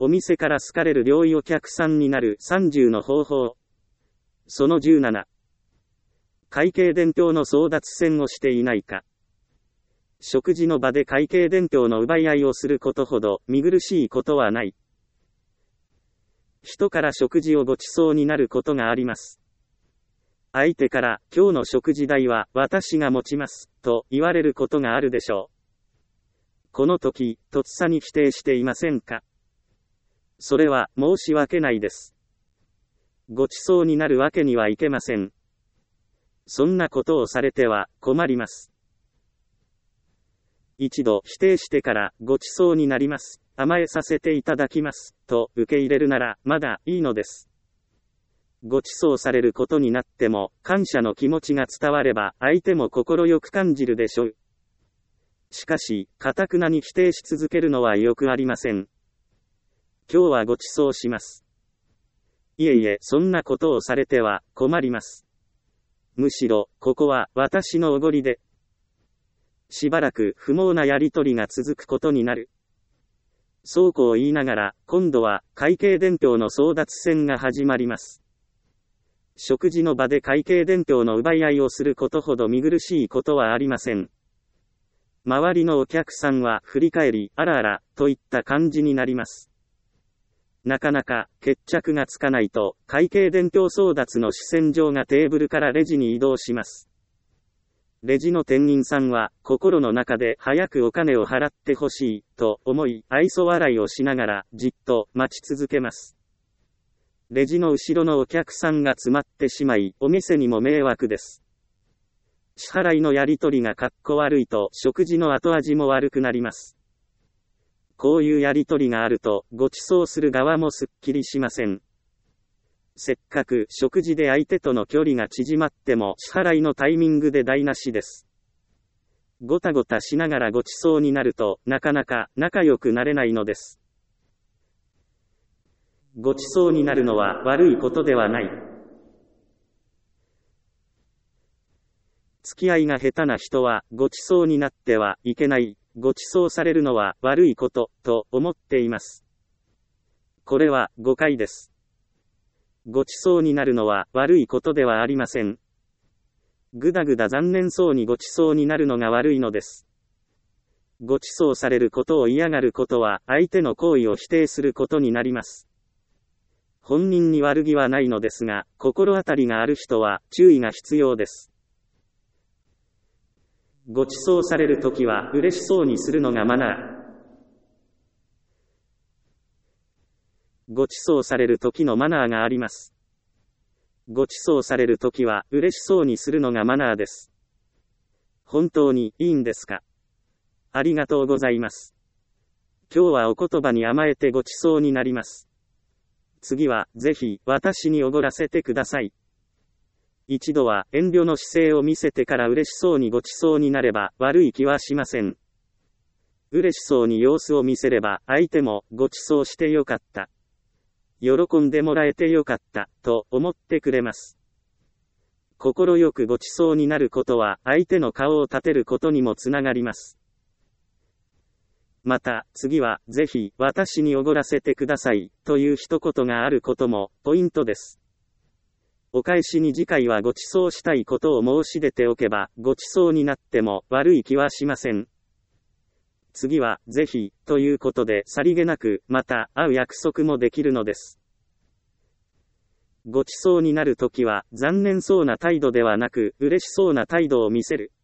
お店から好かれる良いお客さんになる30の方法。その17。会計伝票の争奪戦をしていないか。食事の場で会計伝票の奪い合いをすることほど見苦しいことはない。人から食事をご馳走になることがあります。相手から、今日の食事代は私が持ちます、と言われることがあるでしょう。この時、とっさに否定していませんか？それは申し訳ないです。ご馳走になるわけにはいけません。そんなことをされては困ります。一度否定してからご馳走になります、甘えさせていただきます、と受け入れるならまだいいのです。ご馳走されることになっても、感謝の気持ちが伝われば、相手も心よく感じるでしょう。しかし、頑くなに否定し続けるのはよくありません。今日はご馳走します。いえいえ、そんなことをされては困ります。むしろ、ここは私のおごりで。しばらく不毛なやりとりが続くことになる。そうこう言いながら、今度は会計伝票の争奪戦が始まります。食事の場で会計伝票の奪い合いをすることほど見苦しいことはありません。周りのお客さんは振り返り、あらあら、といった感じになります。なかなか決着がつかないと、会計伝票争奪の主戦場がテーブルからレジに移動します。レジの店員さんは、心の中で早くお金を払ってほしい、と思い、愛想笑いをしながら、じっと待ち続けます。レジの後ろのお客さんが詰まってしまい、お店にも迷惑です。支払いのやり取りがかっこ悪いと、食事の後味も悪くなります。こういうやり取りがあると、ご馳走する側もすっきりしません。せっかく食事で相手との距離が縮まっても、支払いのタイミングで台無しです。ごたごたしながらご馳走になると、なかなか仲良くなれないのです。ご馳走になるのは悪いことではない。付き合いが下手な人はご馳走になってはいけない、ご馳走されるのは悪いこと、と思っています。これは誤解です。ご馳走になるのは悪いことではありません。ぐだぐだ残念そうにご馳走になるのが悪いのです。ご馳走されることを嫌がることは相手の行為を否定することになります。本人に悪気はないのですが、心当たりがある人は注意が必要です。ご馳走されるときは嬉しそうにするのがマナー。ご馳走されるときのマナーがあります。ご馳走されるときは嬉しそうにするのがマナーです。本当にいいんですか？ありがとうございます。今日はお言葉に甘えてご馳走になります。次は、ぜひ、私におごらせてください。一度は、遠慮の姿勢を見せてから嬉しそうにご馳走になれば、悪い気はしません。嬉しそうに様子を見せれば、相手も、ご馳走してよかった。喜んでもらえてよかった、と思ってくれます。心よくご馳走になることは、相手の顔を立てることにもつながります。また、次は、ぜひ、私におごらせてください、という一言があることも、ポイントです。お返しに次回はご馳走したいことを申し出ておけば、ご馳走になっても、悪い気はしません。次は、ぜひ、ということで、さりげなく、また、会う約束もできるのです。ご馳走になるときは、残念そうな態度ではなく、嬉しそうな態度を見せる。